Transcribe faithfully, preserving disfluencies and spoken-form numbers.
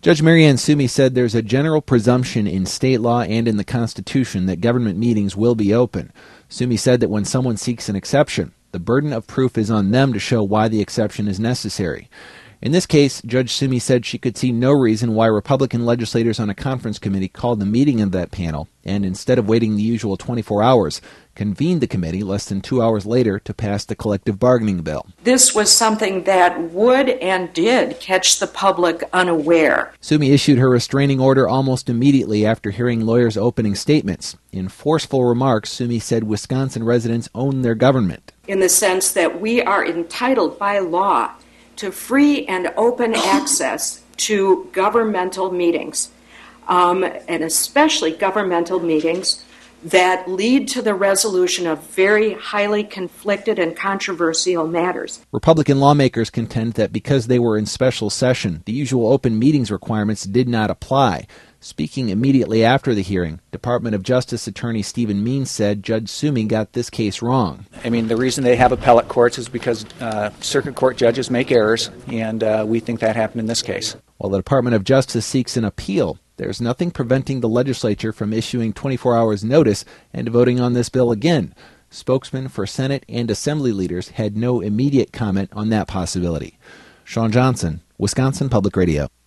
Judge Marianne Sumi said there's a general presumption in state law and in the Constitution that government meetings will be open. Sumi said that when someone seeks an exception, the burden of proof is on them to show why the exception is necessary. In this case, Judge Sumi said she could see no reason why Republican legislators on a conference committee called the meeting of that panel and, instead of waiting the usual twenty-four hours, convened the committee less than two hours later to pass the collective bargaining bill. This was something that would and did catch the public unaware. Sumi issued her restraining order almost immediately after hearing lawyers' opening statements. In forceful remarks, Sumi said Wisconsin residents own their government. In the sense that we are entitled by law to free and open access to governmental meetings, um, and especially governmental meetings that lead to the resolution of very highly conflicted and controversial matters. Republican lawmakers contend that because they were in special session, the usual open meetings requirements did not apply. Speaking immediately after the hearing, Department of Justice Attorney Stephen Means said Judge Sumi got this case wrong. I mean, the reason they have appellate courts is because uh, circuit court judges make errors, and uh, we think that happened in this case. While the Department of Justice seeks an appeal, there's nothing preventing the legislature from issuing twenty-four hours notice and voting on this bill again. Spokesmen for Senate and Assembly leaders had no immediate comment on that possibility. Sean Johnson, Wisconsin Public Radio.